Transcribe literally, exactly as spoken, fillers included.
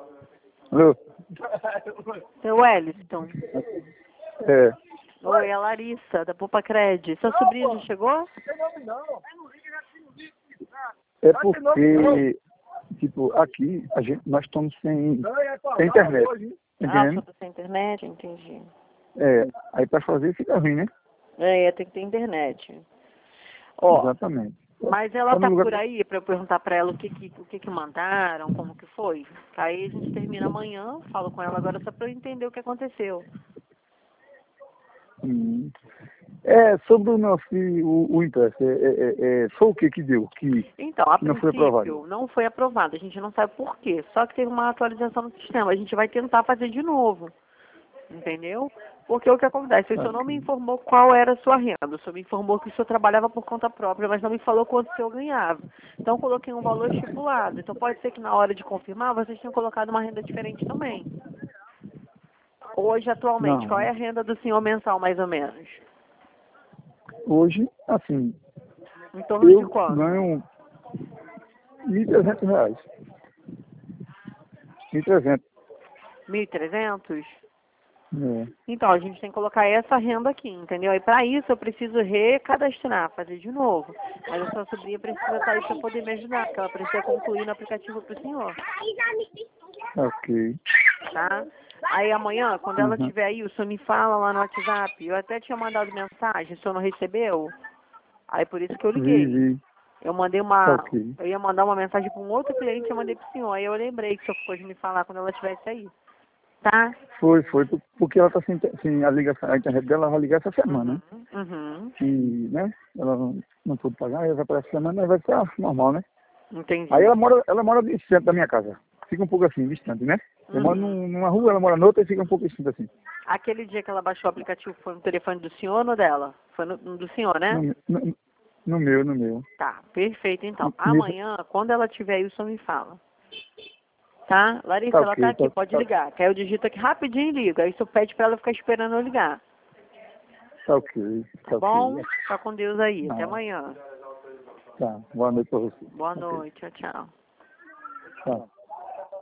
Alô? Seu Wellington. É. Oi, é a Larissa, da Poupa Cred. Seu sobrinho já chegou? É porque, tipo, aqui a gente, nós estamos sem, sem internet. Ah, Entendendo? só tá sem internet? Entendi. É, aí pra fazer fica ruim, né? É, tem que ter internet. Ó, Exatamente. mas ela Tá no tá lugar- por aí pra eu perguntar pra ela o que que, o que que mandaram, como que foi. Aí a gente termina amanhã, falo com ela agora só pra eu entender o que aconteceu. Hum. É, sobre o meu filho, o, o impresso, é, é, é, é, foi o que que deu? Que, Então, a que não foi aprovado? princípio, não foi aprovado. A gente não sabe por quê. Só que teve uma atualização no sistema. A gente vai tentar fazer de novo. Entendeu? Porque o que acontece? O senhor não me informou qual era a sua renda. O senhor me informou que o senhor trabalhava por conta própria, mas não me falou quanto o senhor ganhava. Então, eu coloquei um valor estipulado. Então, pode ser que na hora de confirmar, vocês tenham colocado uma renda diferente também. Hoje, atualmente, qual é Não. a renda do senhor mensal, mais ou menos? Hoje, assim, Em torno de eu quanto? ganho mil e trezentos reais. mil e trezentos. mil e trezentos? É. Então, a gente tem que colocar essa renda aqui, entendeu? E para isso eu preciso recadastrar, fazer de novo. Mas a sua sobrinha precisa estar aí para poder me ajudar, porque ela precisa concluir no aplicativo para o senhor, Ok. tá? Aí amanhã, quando ela Uhum. estiver aí, o senhor me fala lá no WhatsApp. Eu até tinha mandado mensagem, o senhor não recebeu? Aí por isso que eu Vi, liguei. vi. Eu mandei uma... Ok. Eu ia mandar uma mensagem para um outro cliente e eu mandei para o senhor. Aí eu lembrei que o senhor ficou de me falar quando ela estivesse aí. Tá? Foi, foi, por- porque ela tá sem, inter- sem a ligação, a internet dela vai ligar essa semana, né? Uhum, uhum. E, né, ela não, não pôde pagar, aí vai para essa semana, aí vai ser ah, normal, né? Aí Entendi. ela mora, ela mora distante da minha casa. Fica um pouco assim, distante, né? Eu moro Uhum. num- numa rua, ela mora noutra e fica um pouco distante assim. Aquele dia que ela baixou o aplicativo foi no telefone do senhor ou no dela? Foi no, no do senhor, né? No, no, no meu, no meu. Tá, perfeito então. Nisso- Amanhã, quando ela tiver aí, o senhor me fala. Tá? Larissa, Tá ela tá ok, aqui, tá, pode tá, ligar. Que aí eu digito aqui rapidinho e ligo. Aí o senhor pede pra ela ficar esperando eu ligar. tá ok, Tá tá bom? ok. Fica com Deus aí. Até Tá, amanhã. tá. Boa noite pra você. Boa Ok. noite. Tchau, tchau. Tá.